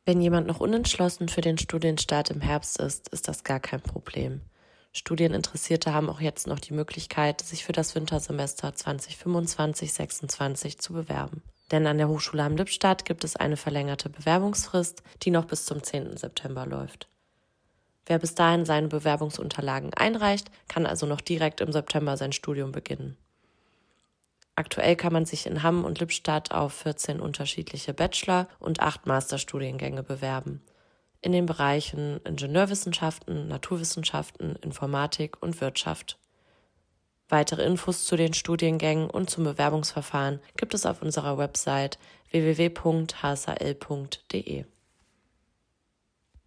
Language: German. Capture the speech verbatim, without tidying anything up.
Wenn jemand noch unentschlossen für den Studienstart im Herbst ist, ist das gar kein Problem. Studieninteressierte haben auch jetzt noch die Möglichkeit, sich für das Wintersemester zwanzig fünfundzwanzig sechsundzwanzig zu bewerben. Denn an der Hochschule Hamm-Lippstadt gibt es eine verlängerte Bewerbungsfrist, die noch bis zum zehnten September läuft. Wer bis dahin seine Bewerbungsunterlagen einreicht, kann also noch direkt im September sein Studium beginnen. Aktuell kann man sich in Hamm und Lippstadt auf vierzehn unterschiedliche Bachelor- und acht Masterstudiengänge bewerben. In den Bereichen Ingenieurwissenschaften, Naturwissenschaften, Informatik und Wirtschaft. Weitere Infos zu den Studiengängen und zum Bewerbungsverfahren gibt es auf unserer Website w w w punkt h s a l punkt d e.